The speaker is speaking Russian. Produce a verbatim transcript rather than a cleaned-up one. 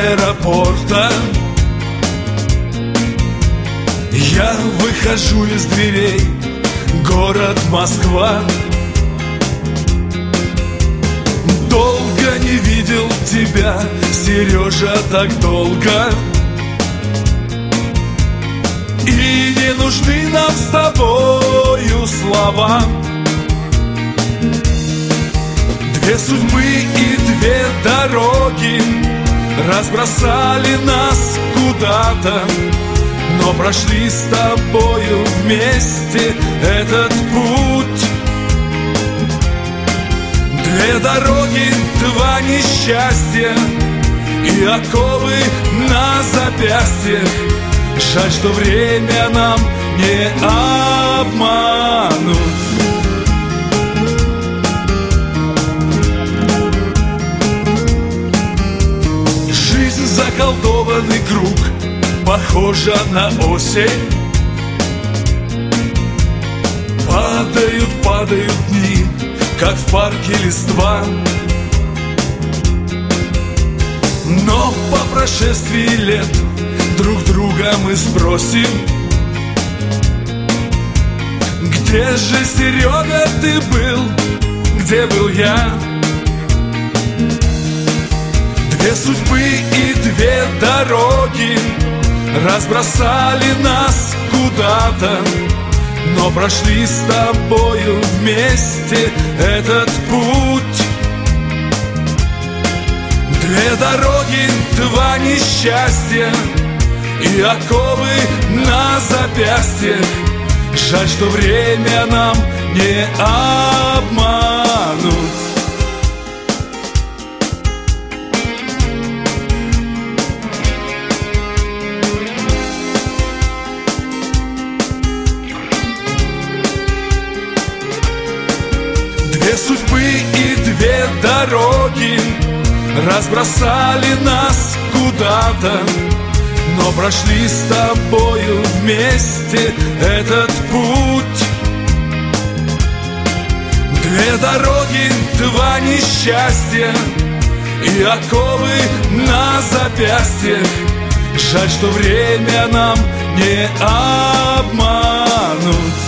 аэропорта. Я выхожу из дверей, город Москва. Долго не видел тебя, Сережа, так долго. И не нужны нам с тобою слова. Две судьбы и две дороги разбросали нас куда-то, но прошли с тобою вместе этот путь. Две дороги, два несчастья и оковы на запястьях. Жаль, что время нам не обмануть. Жизнь заколдованный круг, похожа на осень. Падают, падают дни, как в парке листва. Но по прошествии лет друг друга мы спросим: где же, Серега, ты был, где был я? Две судьбы и две дороги разбросали нас куда-то, но прошли с тобою вместе этот путь. Две дороги, два несчастья и оковы на запястьях. Жаль, что время нам не обмануть. Две судьбы и две дороги разбросали нас куда-то, но прошли с тобою вместе этот путь. Две дороги, два несчастья и оковы на запястьях. Жаль, что время нам не обмануть.